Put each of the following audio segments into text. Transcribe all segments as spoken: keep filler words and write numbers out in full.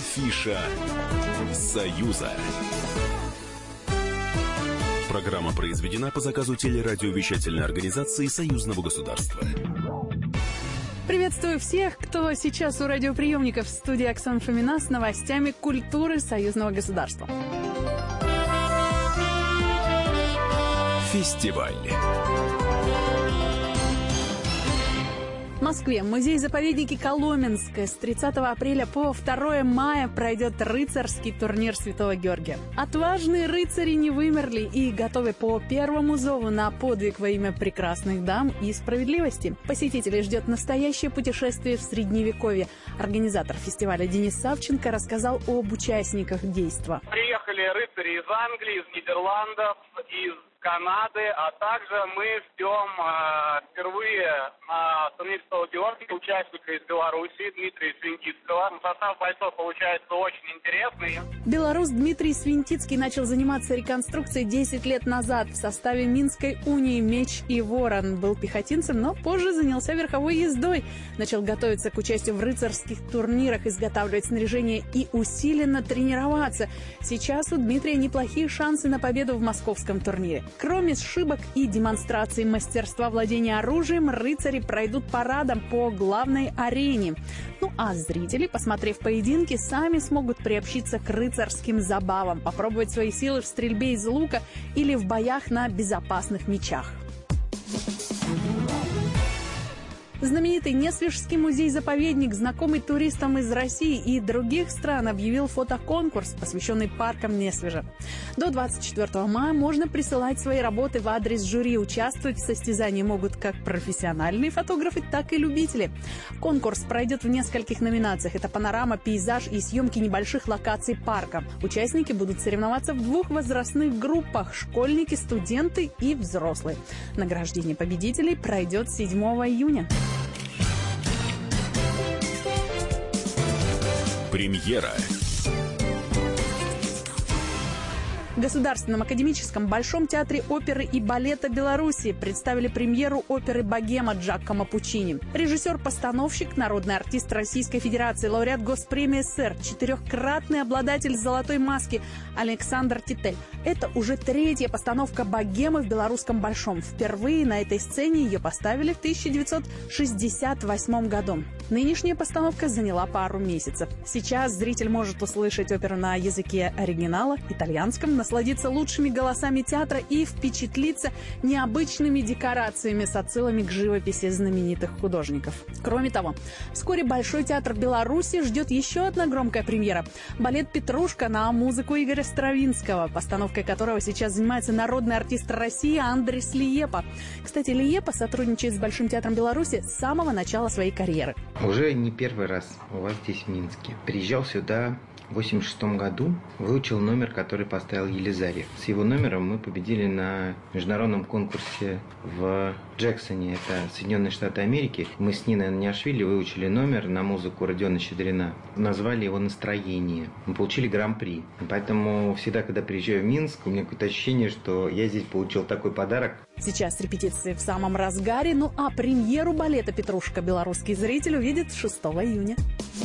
Афиша Союза. Программа произведена по заказу телерадиовещательной организации Союзного государства. Приветствую всех, кто сейчас у радиоприемников. В студии Оксана Фомина с новостями культуры Союзного государства. Фестиваль. В Москве музей-заповедники Коломенское с тридцатого апреля по второе мая пройдет рыцарский турнир Святого Георгия. Отважные рыцари не вымерли и готовы по первому зову на подвиг во имя прекрасных дам и справедливости. Посетителей ждет настоящее путешествие в Средневековье. Организатор фестиваля Денис Савченко рассказал об участниках действа. Приехали рыцари из Англии, из Нидерландов, из Канады, а также мы ждем э, впервые на турнире Святого Георгия участника из Беларуси Дмитрия Свинтицкого. Состав бойцов получается очень интересный. Белорус Дмитрий Свинтицкий начал заниматься реконструкцией десять лет назад в составе Минской унии «Меч и Ворон». Был пехотинцем, но позже занялся верховой ездой. Начал готовиться к участию в рыцарских турнирах, изготавливать снаряжение и усиленно тренироваться. Сейчас у Дмитрия неплохие шансы на победу в московском турнире. Кроме сшибок и демонстрации мастерства владения оружием, рыцари пройдут парадом по главной арене. Ну а зрители, посмотрев поединки, сами смогут приобщиться к рыцарским забавам, попробовать свои силы в стрельбе из лука или в боях на безопасных мечах. Знаменитый Несвежский музей-заповедник, знакомый туристам из России и других стран, объявил фотоконкурс, посвященный паркам Несвежа. До двадцать четвёртого мая можно присылать свои работы в адрес жюри. Участвовать в состязании могут как профессиональные фотографы, так и любители. Конкурс пройдет в нескольких номинациях. Это панорама, пейзаж и съемки небольших локаций парка. Участники будут соревноваться в двух возрастных группах – школьники, студенты и взрослые. Награждение победителей пройдет седьмого июня. Премьера. В Государственном академическом Большом театре оперы и балета Беларуси представили премьеру оперы «Богема» Джакомо Пуччини. Режиссер-постановщик, народный артист Российской Федерации, лауреат Госпремии СССР, четырехкратный обладатель «Золотой маски» Александр Титель. Это уже третья постановка «Богемы» в Белорусском Большом. Впервые на этой сцене ее поставили в тысяча девятьсот шестьдесят восьмом году. Нынешняя постановка заняла пару месяцев. Сейчас зритель может услышать оперу на языке оригинала, итальянском, насладиться лучшими голосами театра и впечатлиться необычными декорациями с отсылами к живописи знаменитых художников. Кроме того, вскоре Большой театр Беларуси ждет еще одна громкая премьера – балет «Петрушка» на музыку Игоря Стравинского, постановкой которого сейчас занимается народный артист России Андрес Лиепа. Кстати, Лиепа сотрудничает с Большим театром Беларуси с самого начала своей карьеры. Уже не первый раз у вас здесь в Минске. Приезжал сюда в восемьдесят шестом году, выучил номер, который поставил Елизарьев. С его номером мы победили на международном конкурсе в Джексоне, это Соединенные Штаты Америки. Мы с Ниной Аниашвили выучили номер на музыку Родиона Щедрина. Назвали его «Настроение». Мы получили гран-при. Поэтому всегда, когда приезжаю в Минск, у меня какое-то ощущение, что я здесь получил такой подарок. Сейчас репетиции в самом разгаре, ну а премьеру балета «Петрушка» белорусский зритель увидит шестого июня.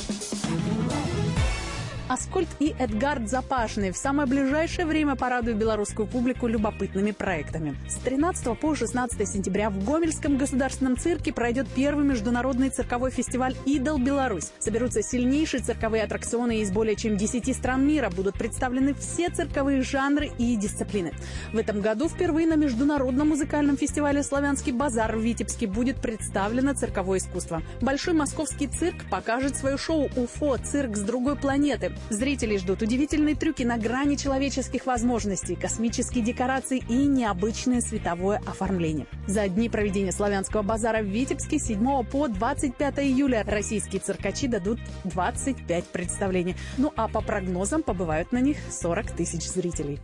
Аскольд и Эдгард Запашный в самое ближайшее время порадуют белорусскую публику любопытными проектами. С тринадцатого по шестнадцатое сентября в Гомельском государственном цирке пройдет первый международный цирковой фестиваль «Идол Беларусь». Соберутся сильнейшие цирковые аттракционы из более чем десяти стран мира. Будут представлены все цирковые жанры и дисциплины. В этом году впервые на международном музыкальном фестивале «Славянский базар» в Витебске будет представлено цирковое искусство. Большой московский цирк покажет свое шоу «Уфо. Цирк с другой планеты». Зрителей ждут удивительные трюки на грани человеческих возможностей, космические декорации и необычное световое оформление. За дни проведения славянского базара в Витебске с седьмого по двадцать пятое июля российские циркачи дадут двадцать пять представлений. Ну а по прогнозам побывают на них сорок тысяч зрителей.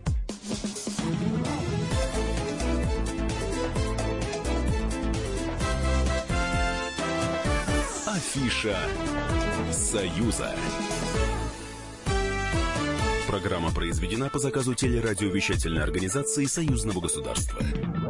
Афиша Союза. Программа произведена по заказу телерадиовещательной организации Союзного государства.